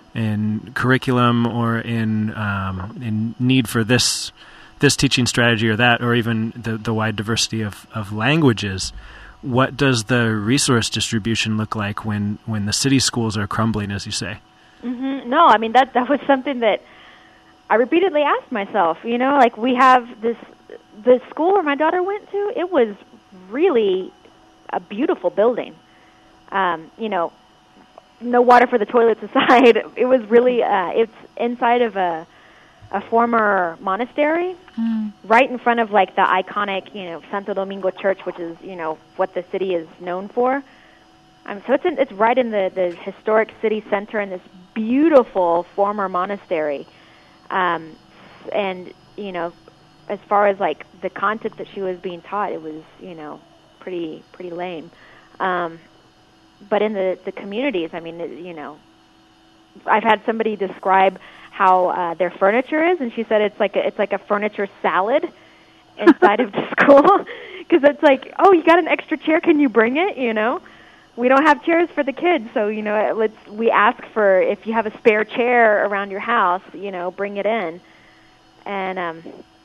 in curriculum or in um, in need for this this teaching strategy or that, or even the, the wide diversity of, of languages, what does the resource distribution look like when, when the city schools are crumbling, as you say? Mm-hmm. No, I mean, that that was something that I repeatedly asked myself. You know, like we have this, the school where my daughter went to, it was really a beautiful building. Um, you know, no water for the toilets aside, it was really, uh, it's inside of a, a former monastery, mm. right in front of like the iconic, you know, Santo Domingo Church, which is, you know, what the city is known for. Um, so it's in, it's right in the, the historic city center in this beautiful former monastery. Um, and, you know, as far as like the content that she was being taught, it was, you know, pretty, pretty lame. Um, but in the, the communities, I mean, it, you know, I've had somebody describe how uh, their furniture is, and she said it's like a, it's like a furniture salad inside of the school, because it's like, oh, you got an extra chair? Can you bring it? You know, we don't have chairs for the kids, so you know, let's we ask for if you have a spare chair around your house, you know, bring it in. And um,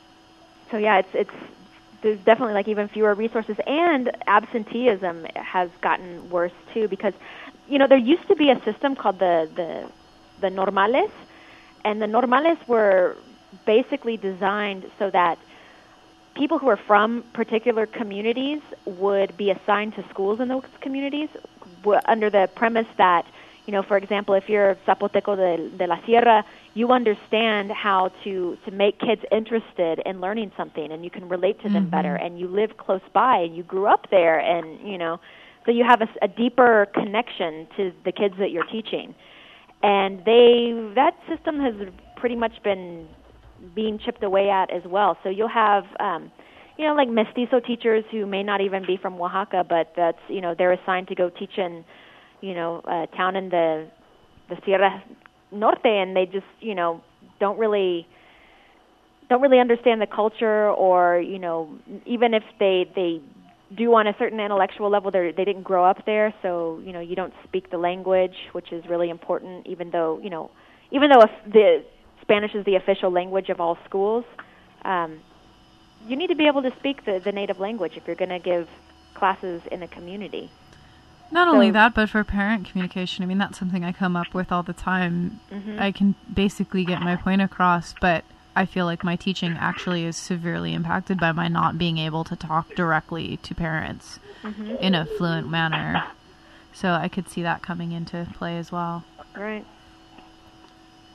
so yeah, it's it's there's definitely like even fewer resources, and absenteeism has gotten worse too, because you know there used to be a system called the the the normales. And the normales were basically designed so that people who are from particular communities would be assigned to schools in those communities w- under the premise that, you know, for example, if you're Zapoteco de, de la Sierra, you understand how to, to make kids interested in learning something, and you can relate to them mm-hmm. better, and you live close by, and you grew up there, and, you know, so you have a, a deeper connection to the kids that you're teaching. And they that system has pretty much been being chipped away at as well. So you'll have, um, you know, like mestizo teachers who may not even be from Oaxaca, but that's, you know, they're assigned to go teach in, you know, a town in the the Sierra Norte, and they just, you know, don't really don't really understand the culture, or, you know, even if they they do on a certain intellectual level, they they didn't grow up there, so you know you don't speak the language, which is really important. Even though you know, even though if the Spanish is the official language of all schools, um, you need to be able to speak the, the native language if you're going to give classes in a community. Not so, only that, but for parent communication. I mean, that's something I come up with all the time. Mm-hmm. I can basically get my point across, but I feel like my teaching actually is severely impacted by my not being able to talk directly to parents mm-hmm. in a fluent manner. So I could see that coming into play as well. Right.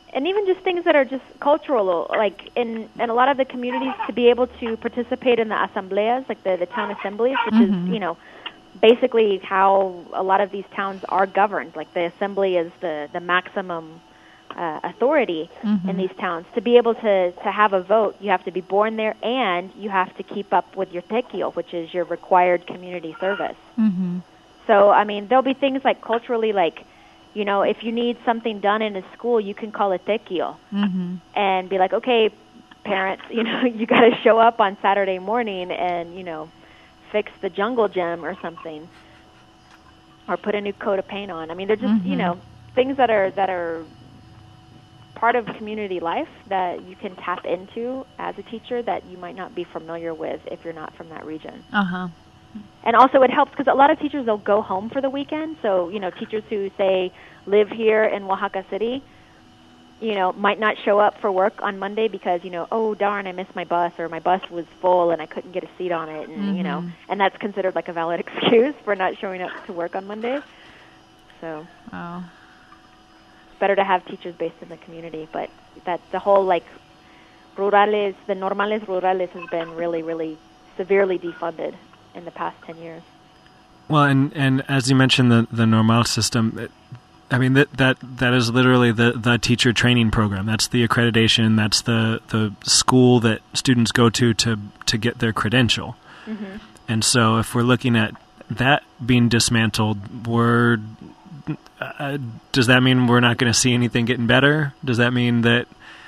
and even just things that are just cultural, like in, in a lot of the communities, to be able to participate in the asambleas, like the, the town assemblies, which Mhm. is, you know, basically how a lot of these towns are governed. Like the assembly is the, the maximum uh, authority Mhm. in these towns. To be able to, to have a vote, you have to be born there, and you have to keep up with your tequio, which is your required community service. Mm-hmm. So, I mean, there'll be things like culturally, like, you know, if you need something done in a school, you can call a tequio Mm-hmm. and be like, okay, parents, you know, you got to show up on Saturday morning and, you know, fix the jungle gym or something, or put a new coat of paint on. I mean, they're just, you Mhm. know, things that are that are part of community life that you can tap into as a teacher that you might not be familiar with if you're not from that region. Uh-huh. And also it helps because a lot of teachers, they'll go home for the weekend. So, you know, teachers who, say, live here in Oaxaca City, you know, might not show up for work on Monday because, you know, oh, darn, I missed my bus, or my bus was full and I couldn't get a seat on it, and, you know, Mhm. and that's considered like a valid excuse for not showing up to work on Monday. So Oh. better to have teachers based in the community. But that the whole, like, rurales, the normales rurales has been really, really severely defunded in the past ten years. Well, and, and as you mentioned, the, the normal system, it, I mean, that, that that is literally the, the teacher training program. That's the accreditation. That's the, the school that students go to to, to get their credential. Mm-hmm. And so if we're looking at that being dismantled, we're, uh, does that mean we're not going to see anything getting better? Does that mean that,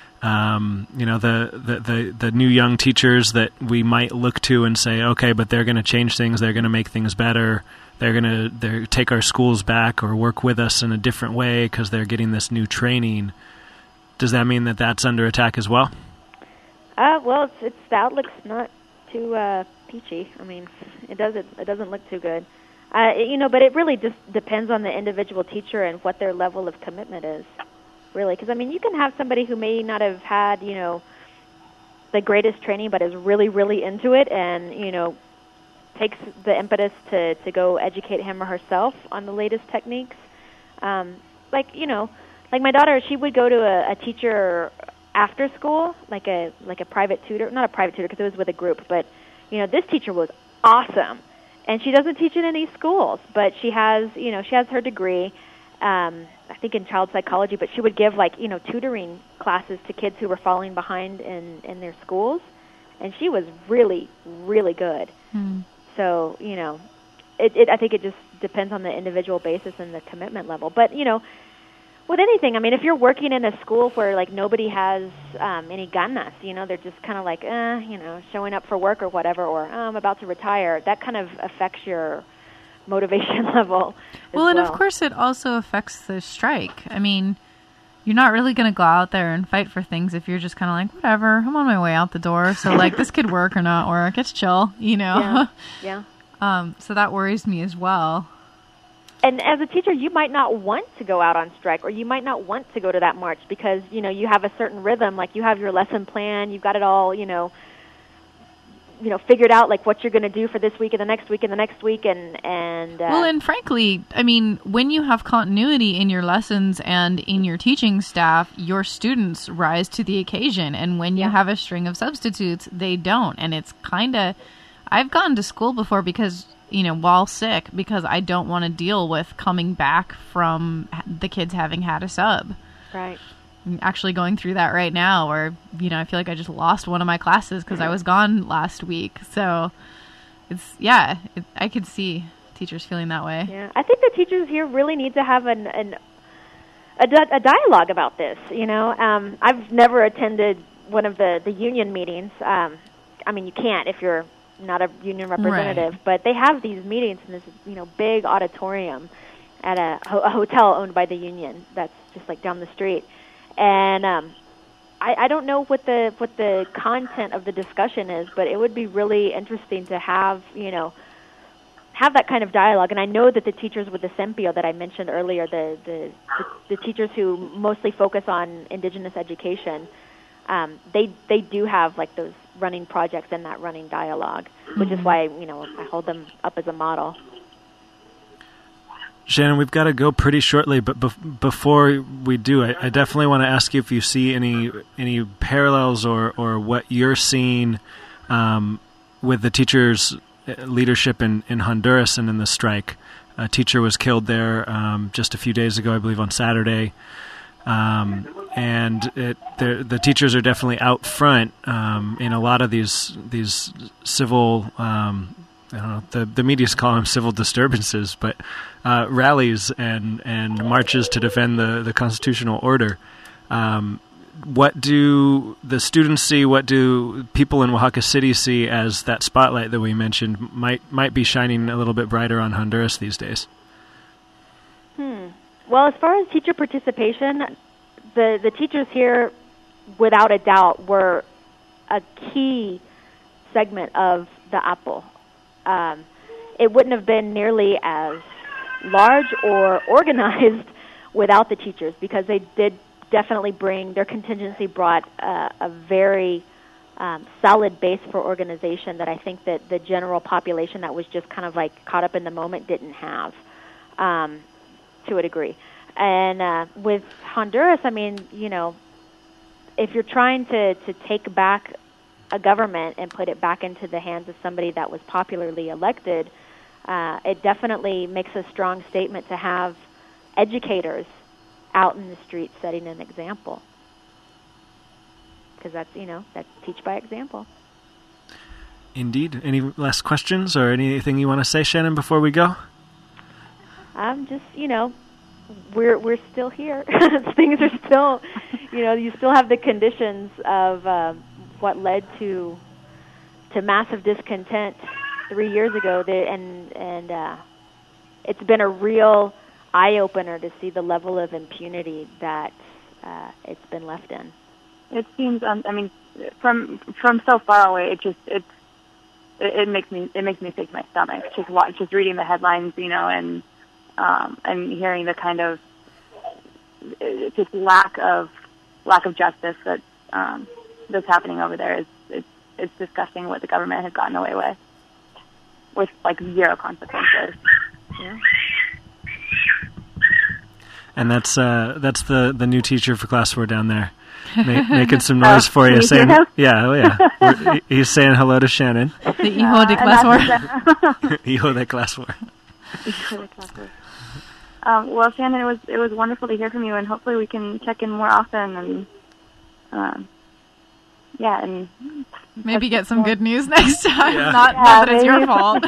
um, you know, the, the, the, the new young teachers that we might look to and say, okay, but they're going to change things, they're going to make things better, they're going to they're take our schools back or work with us in a different way because they're getting this new training, does that mean that that's under attack as well? Uh, well, it's, it's the outlook's not too uh, peachy. I mean, it doesn't it doesn't look too good. Uh, you know, but it really just depends on the individual teacher and what their level of commitment is, really. Because, I mean, you can have somebody who may not have had, you know, the greatest training but is really, really into it and, you know, takes the impetus to, to go educate him or herself on the latest techniques. Um, like, you know, like my daughter, she would go to a, a teacher after school, like a like a private tutor, not a private tutor because it was with a group, but, you know, this teacher was awesome. And she doesn't teach in any schools, but she has, you know, she has her degree, um, I think in child psychology, but she would give, like, you know, tutoring classes to kids who were falling behind in, in their schools. And she was really, really good. Hmm. So, you know, it, it, I think it just depends on the individual basis and the commitment level. But, you know, with anything, I mean, if you're working in a school where, like, nobody has um, any ganas, you know, they're just kind of like, eh, you know, showing up for work or whatever, or oh, I'm about to retire, that kind of affects your motivation level as Well, and well. of course it also affects the strike. I mean, you're not really going to go out there and fight for things if you're just kind of like, whatever, I'm on my way out the door, so, like, this could work or not work. It's chill, you know? Yeah, yeah. um, so that worries me as well. And as a teacher, you might not want to go out on strike, or you might not want to go to that march because, you know, you have a certain rhythm. Like, you have your lesson plan, you've got it all, you know, you know, figured out, like, what you're going to do for this week and the next week and the next week, and and uh, Well, and frankly, I mean, when you have continuity in your lessons and in your teaching staff, your students rise to the occasion. And when you Yeah. have a string of substitutes, they don't. And it's kind of, I've gone to school before because, you know, while sick, because I don't want to deal with coming back from the kids having had a sub. right. I'm actually going through that right now where, you know, I feel like I just lost one of my classes because I was gone last week. So it's, yeah, it, I could see teachers feeling that way. Yeah, I think the teachers here really need to have an, an a, di- a dialogue about this. You know, um, I've never attended one of the, the union meetings. Um, I mean, you can't if you're not a union representative, Right. but they have these meetings in this, you know, big auditorium at a, ho- a hotel owned by the union that's just like down the street. And um, I, I don't know what the what the content of the discussion is, but it would be really interesting to have, you know, have that kind of dialogue. And I know that the teachers with the SEMPIO that I mentioned earlier, the the, the, the teachers who mostly focus on indigenous education, um, they they do have like those running projects and that running dialogue, which Mm-hmm. is why, you know, I hold them up as a model. Shannon, we've got to go pretty shortly, but bef- before we do, I, I definitely want to ask you if you see any any parallels or, or what you're seeing um, with the teachers' leadership in, in Honduras and in the strike. A teacher was killed there um, just a few days ago, I believe, on Saturday. Um, and it, the teachers are definitely out front um, in a lot of these these civil, um, I don't know, the, the media's call them civil disturbances, but uh, rallies and, and marches to defend the, the constitutional order. Um, what do the students see, what do people in Oaxaca City see as that spotlight that we mentioned might might be shining a little bit brighter on Honduras these days? Hmm. Well, as far as teacher participation, the, the teachers here, without a doubt, were a key segment of the APO. Um, it wouldn't have been nearly as large or organized without the teachers, because they did definitely bring, their contingency brought uh, a very um, solid base for organization that I think that the general population that was just kind of like caught up in the moment didn't have. Um, to a degree. And uh, with Honduras, I mean, you know, if you're trying to, to take back a government and put it back into the hands of somebody that was popularly elected, uh, it definitely makes a strong statement to have educators out in the streets setting an example. Because that's, you know, that's teach by example. Indeed. Any last questions or anything you want to say, Shannon, before we go? I'm just, you know, we're we're still here. Things are still, you know, you still have the conditions of uh, what led to to massive discontent three years ago, that, and and uh, it's been a real eye opener to see the level of impunity that uh, it's been left in. It seems, um, I mean, from from so far away, it just it's it, it makes me it makes me sick to my stomach just watch, just reading the headlines, you know, and. Um, and hearing the kind of just lack of lack of justice that um, that's happening over there is it's, it's disgusting what the government has gotten away with, with like zero consequences. Yeah. And that's uh, that's the, the new teacher for class four down there, Ma- making some noise for you, saying yeah, oh yeah, We're, he's saying hello to Shannon. The hijo de class four. Hijo de class four. Um, well, Shannon, it was it was wonderful to hear from you, and hopefully we can check in more often, and um, yeah, and maybe get some good news next time. Yeah. Not, Yeah, not that it's maybe. your fault.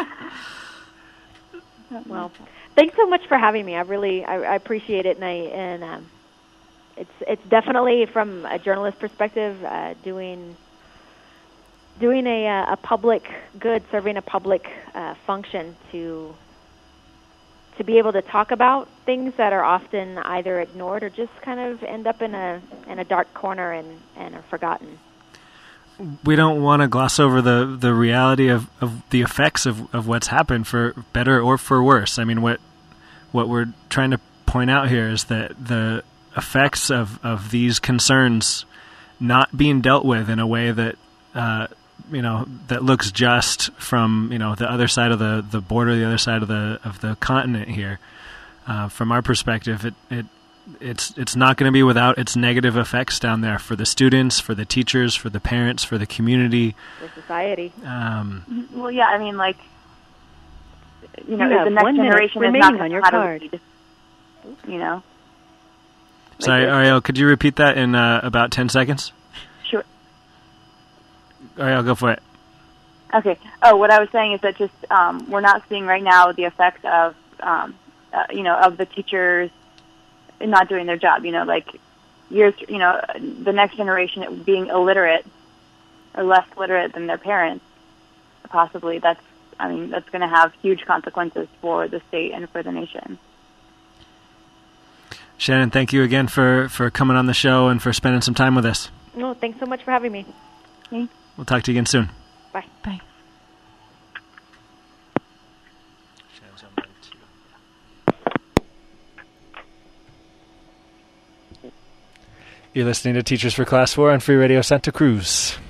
Well, thanks so much for having me. I really I, I appreciate it, and I and um, it's it's definitely from a journalist perspective uh, doing doing a a public good, serving a public uh, function to. to be able to talk about things that are often either ignored or just kind of end up in a in a dark corner and, and are forgotten. We don't want to gloss over the, the reality of, of the effects of, of what's happened, for better or for worse. I mean, what what we're trying to point out here is that the effects of, of these concerns not being dealt with in a way that uh, you know, that looks just from, you know, the other side of the, the border, the other side of the of the continent here. Uh, from our perspective, it, it it's it's not going to be without its negative effects down there for the students, for the teachers, for the parents, for the community, for society. Um, well, yeah, I mean, like, you know, You the have next one minute generation is remaining not on going your to how card. to read, you know. sorry, Ariel, could you repeat that in uh, about ten seconds? Sure. Ariel, go for it. Okay. Oh, what I was saying is that just um, we're not seeing right now the effect of, um, uh, you know, of the teachers not doing their job. You know, like years, you know, the next generation being illiterate or less literate than their parents, possibly. That's, I mean, that's going to have huge consequences for the state and for the nation. Shannon, thank you again for, for coming on the show and for spending some time with us. No, thanks so much for having me. Thanks. We'll talk to you again soon. Bye. Bye. You're listening to Teachers for Class four on Free Radio Santa Cruz.